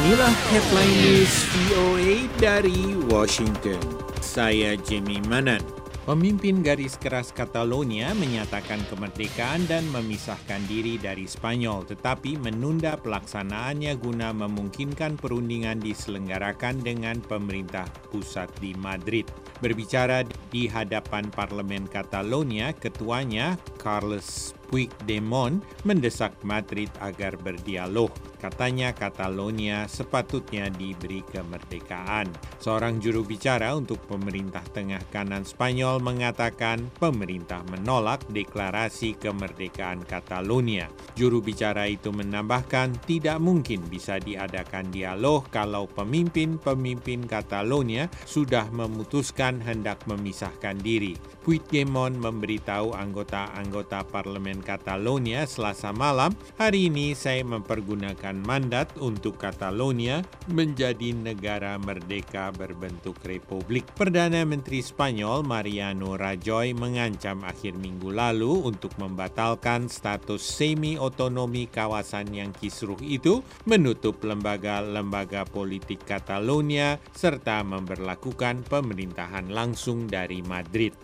Inilah headline news VOA dari Washington. Saya Jimmy Manan. Pemimpin garis keras Catalonia menyatakan kemerdekaan dan memisahkan diri dari Spanyol, tetapi menunda pelaksanaannya guna memungkinkan perundingan diselenggarakan dengan pemerintah pusat di Madrid. Berbicara di hadapan Parlemen Catalonia, ketuanya Carles Puigdemont mendesak Madrid agar berdialog. Katanya Catalonia sepatutnya diberi kemerdekaan. Seorang juru bicara untuk pemerintah tengah kanan Spanyol mengatakan pemerintah menolak deklarasi kemerdekaan Catalonia. Juru bicara itu menambahkan tidak mungkin bisa diadakan dialog kalau pemimpin-pemimpin Catalonia sudah memutuskan hendak memisahkan diri. Puigdemont memberitahu anggota-anggota Parlemen Catalonia Selasa malam, hari ini saya mempergunakan mandat untuk Catalonia menjadi negara merdeka berbentuk republik. Perdana Menteri Spanyol Mariano Rajoy mengancam akhir minggu lalu untuk membatalkan status semi-otonomi kawasan yang kisruh itu, menutup lembaga-lembaga politik Catalonia, serta memberlakukan pemerintahan langsung dari Madrid.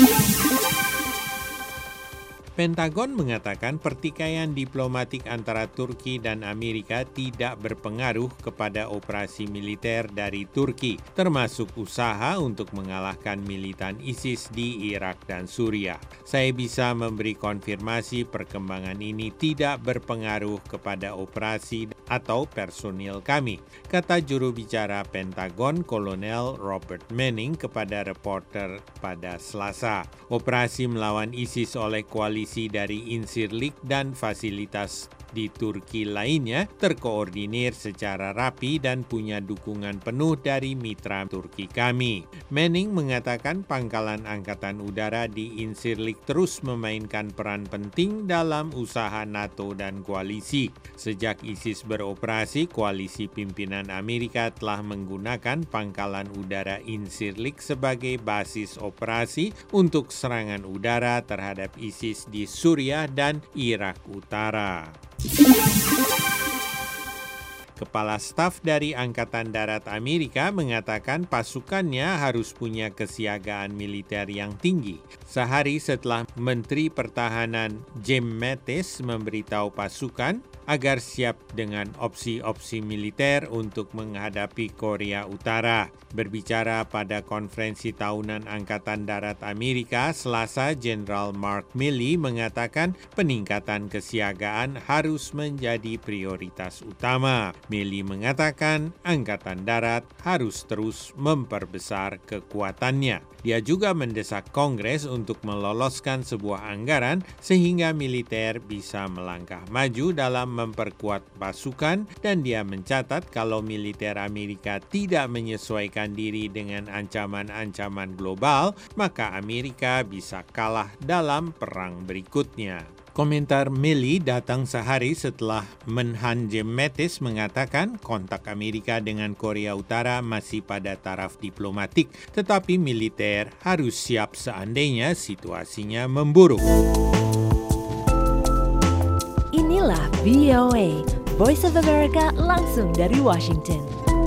Pentagon mengatakan pertikaian diplomatik antara Turki dan Amerika tidak berpengaruh kepada operasi militer dari Turki, termasuk usaha untuk mengalahkan militan ISIS di Irak dan Suriah. Saya bisa memberi konfirmasi perkembangan ini tidak berpengaruh kepada operasi atau personil kami, kata juru bicara Pentagon Kolonel Robert Manning kepada reporter pada Selasa. Operasi melawan ISIS oleh koalisi dari Incirlik dan fasilitas di Turki lainnya terkoordinir secara rapi dan punya dukungan penuh dari mitra Turki kami. Manning mengatakan pangkalan angkatan udara di Incirlik terus memainkan peran penting dalam usaha NATO dan koalisi. Sejak ISIS beroperasi, koalisi pimpinan Amerika telah menggunakan pangkalan udara Incirlik sebagai basis operasi untuk serangan udara terhadap ISIS di Suriah dan Irak Utara. Kepala Staf dari Angkatan Darat Amerika mengatakan pasukannya harus punya kesiagaan militer yang tinggi. Sehari setelah Menteri Pertahanan Jim Mattis memberitahu pasukan agar siap dengan opsi-opsi militer untuk menghadapi Korea Utara. Berbicara pada konferensi tahunan Angkatan Darat Amerika, Selasa, Jenderal Mark Milley mengatakan peningkatan kesiagaan harus menjadi prioritas utama. Milley mengatakan Angkatan Darat harus terus memperbesar kekuatannya. Dia juga mendesak Kongres untuk meloloskan sebuah anggaran sehingga militer bisa melangkah maju dalam memperkuat pasukan, dan dia mencatat kalau militer Amerika tidak menyesuaikan diri dengan ancaman-ancaman global, maka Amerika bisa kalah dalam perang berikutnya. Komentar Milley datang sehari setelah Menhan Jim Mattis mengatakan kontak Amerika dengan Korea Utara masih pada taraf diplomatik, tetapi militer harus siap seandainya situasinya memburuk. Inilah VOA, Voice of America langsung dari Washington.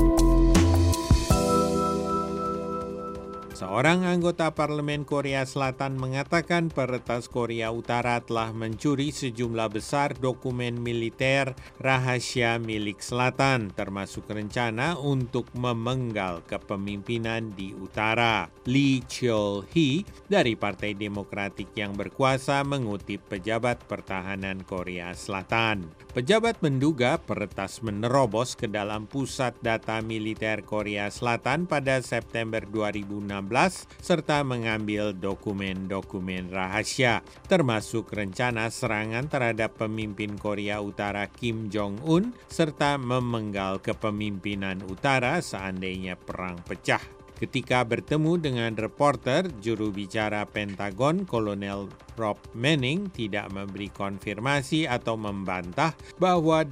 Seorang anggota parlemen Korea Selatan mengatakan peretas Korea Utara telah mencuri sejumlah besar dokumen militer rahasia milik Selatan, termasuk rencana untuk memenggal kepemimpinan di utara. Lee Cheol-hee dari Partai Demokratik yang berkuasa mengutip pejabat pertahanan Korea Selatan. Pejabat menduga peretas menerobos ke dalam pusat data militer Korea Selatan pada September 2016 serta mengambil dokumen-dokumen rahasia, termasuk rencana serangan terhadap pemimpin Korea Utara Kim Jong-un serta memenggal kepemimpinan utara seandainya perang pecah. Ketika bertemu dengan reporter, juru bicara Pentagon Kolonel Rob Manning tidak memberi konfirmasi atau membantah bahwa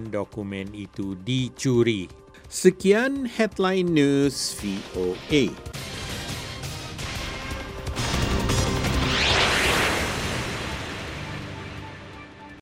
dokumen-dokumen itu dicuri. Sekian headline news VOA.